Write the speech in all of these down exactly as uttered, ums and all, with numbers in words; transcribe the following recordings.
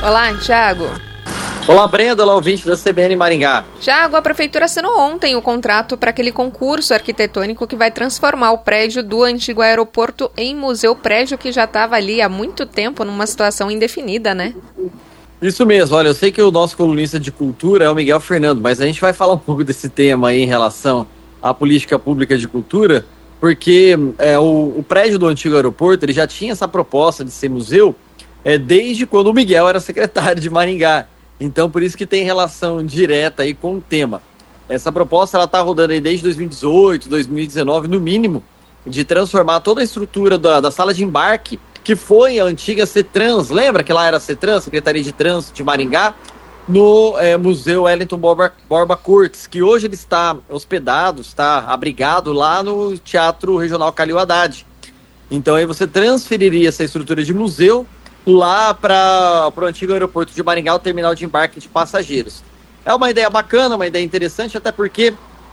Olá, Thiago. Olá, Brenda, olá, ouvinte da C B N Maringá. Thiago, a Prefeitura assinou ontem o contrato para aquele concurso arquitetônico que vai transformar o prédio do antigo aeroporto em museu, prédio que já estava ali há muito tempo numa situação indefinida, né? Isso mesmo, olha, eu sei que o nosso colunista de cultura é o Miguel Fernando, mas a gente vai falar um pouco desse tema aí em relação à política pública de cultura, porque é, o, o prédio do antigo aeroporto ele já tinha essa proposta de ser museu é, desde quando o Miguel era secretário de Maringá. Então, por isso que tem relação direta aí com o tema. Essa proposta ela está rodando aí desde dois mil e dezoito, dois mil e dezenove, no mínimo, de transformar toda a estrutura da, da sala de embarque, que foi a antiga CETRANS, lembra que lá era a CETRANS, Secretaria de Trânsito de Maringá, no é, Museu Wellington Borba, Borba Cortes, que hoje ele está hospedado, está abrigado lá no Teatro Regional Calil Haddad. Então, aí você transferiria essa estrutura de museu lá para o antigo aeroporto de Maringá, o terminal de embarque de passageiros. É uma ideia bacana, uma ideia interessante, até porque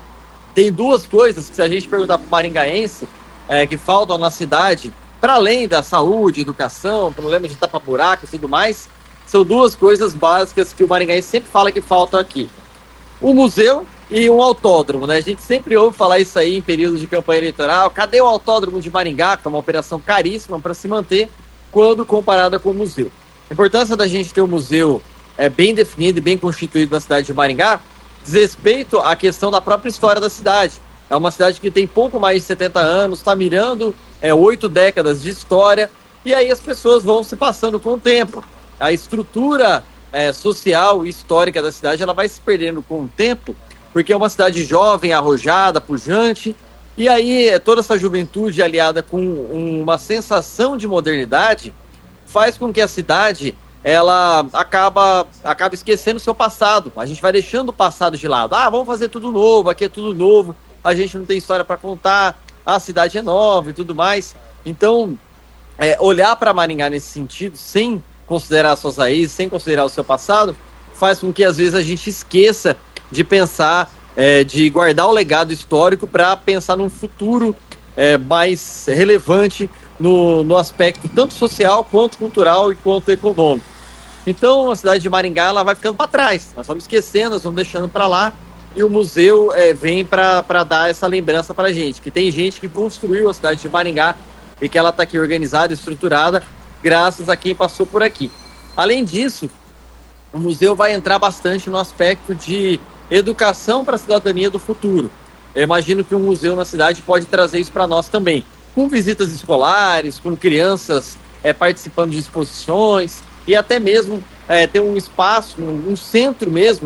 tem duas coisas que, se a gente perguntar para o maringaense, é, que faltam na cidade, para além da saúde, educação, problema de tapa-buraco e tudo mais, são duas coisas básicas que o maringaense sempre fala que faltam aqui. Um museu e um autódromo, né? A gente sempre ouve falar isso aí em períodos de campanha eleitoral. Cadê o autódromo de Maringá, que é uma operação caríssima para se manter, quando comparada com o museu? A importância da gente ter um museu é, bem definido e bem constituído na cidade de Maringá diz respeito à questão da própria história da cidade. É uma cidade que tem pouco mais de setenta anos, está mirando é, oito décadas de história, e aí as pessoas vão se passando com o tempo. A estrutura é, social e histórica da cidade ela vai se perdendo com o tempo, porque é uma cidade jovem, arrojada, pujante. E aí, toda essa juventude aliada com uma sensação de modernidade faz com que a cidade ela acaba, acaba esquecendo o seu passado. A gente vai deixando o passado de lado. Ah, vamos fazer tudo novo, aqui é tudo novo, a gente não tem história para contar, a cidade é nova e tudo mais. Então, é, olhar para Maringá nesse sentido, sem considerar as suas raízes, sem considerar o seu passado, faz com que às vezes a gente esqueça de pensar É, de guardar o legado histórico para pensar num futuro é, mais relevante no, no aspecto tanto social, quanto cultural e quanto econômico. Então, a cidade de Maringá ela vai ficando para trás, nós vamos esquecendo, nós vamos deixando para lá, e o museu é, vem para dar essa lembrança para a gente, que tem gente que construiu a cidade de Maringá e que ela está aqui organizada, estruturada, graças a quem passou por aqui. Além disso, o museu vai entrar bastante no aspecto de educação para a cidadania do futuro. Eu imagino que um museu na cidade pode trazer isso para nós também, com visitas escolares, com crianças é, participando de exposições, e até mesmo é, ter um espaço, um, um centro mesmo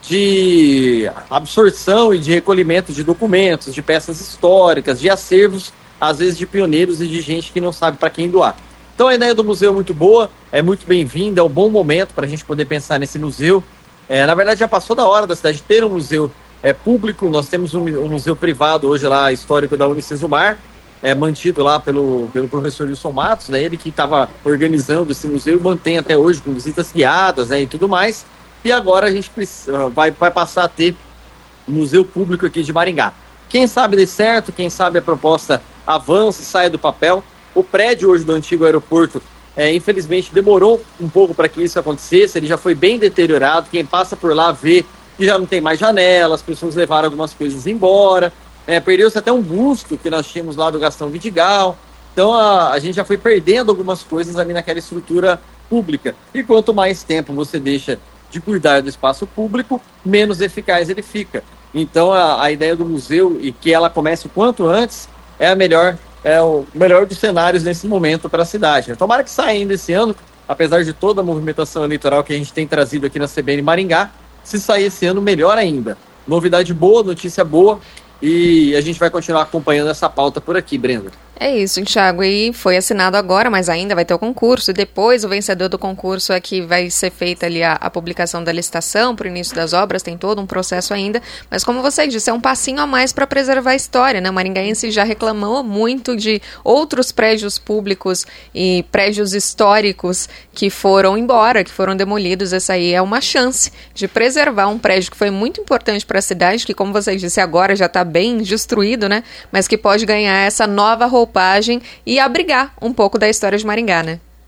de absorção e de recolhimento de documentos, de peças históricas, de acervos, às vezes de pioneiros e de gente que não sabe para quem doar. Então a ideia do museu é muito boa, é muito bem-vinda, é um bom momento para a gente poder pensar nesse museu. É, na verdade, já passou da hora da cidade ter um museu é, público. Nós temos um, um museu privado hoje lá, histórico da Unicesumar, é, mantido lá pelo, pelo professor Wilson Matos, né, ele que estava organizando esse museu e mantém até hoje com visitas guiadas, né, e tudo mais. E agora a gente precisa, vai, vai passar a ter um museu público aqui de Maringá. Quem sabe dê certo, quem sabe a proposta avance, saia do papel. O prédio hoje do antigo aeroporto É, infelizmente demorou um pouco para que isso acontecesse, ele já foi bem deteriorado, quem passa por lá vê que já não tem mais janelas, as pessoas levaram algumas coisas embora, é, perdeu-se até um busto que nós tínhamos lá do Gastão Vidigal, então a, a gente já foi perdendo algumas coisas ali naquela estrutura pública, e quanto mais tempo você deixa de cuidar do espaço público, menos eficaz ele fica. Então a, a ideia do museu, e que ela comece o quanto antes, é a melhor é o melhor dos cenários nesse momento para a cidade. Tomara que saia ainda esse ano, apesar de toda a movimentação eleitoral que a gente tem trazido aqui na C B N Maringá, se sair esse ano, melhor ainda. Novidade boa, notícia boa, e a gente vai continuar acompanhando essa pauta por aqui, Brenda. É isso, Thiago, e foi assinado agora, mas ainda vai ter o concurso, e depois o vencedor do concurso é que vai ser feita ali a, a publicação da licitação para o início das obras, tem todo um processo ainda, mas como você disse, é um passinho a mais para preservar a história, né? O maringaense já reclamou muito de outros prédios públicos e prédios históricos que foram embora, que foram demolidos. Essa aí é uma chance de preservar um prédio que foi muito importante para a cidade, que, como você disse, agora já está bem destruído, né? Mas que pode ganhar essa nova roupagem e abrigar um pouco da história de Maringá, né?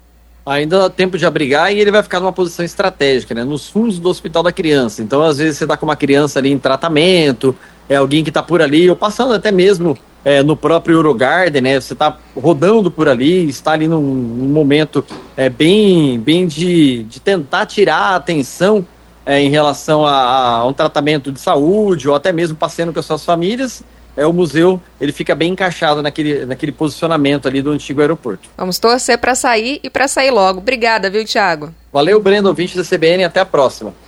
ainda dá tempo de abrigar e ele vai ficar numa posição estratégica, né? Nos fundos do Hospital da Criança. Então, às vezes, você está com uma criança ali em tratamento, é alguém que está por ali, ou passando até mesmo é, no próprio Eurogarden, né? Você está rodando por ali, está ali num, num momento é, bem, bem de, de tentar tirar a atenção é, em relação a, a um tratamento de saúde, ou até mesmo passeando com as suas famílias. É, o museu ele fica bem encaixado naquele, naquele posicionamento ali do antigo aeroporto. Vamos torcer para sair e para sair logo. Obrigada, viu, Thiago? Valeu, Breno, ouvinte da C B N, até a próxima.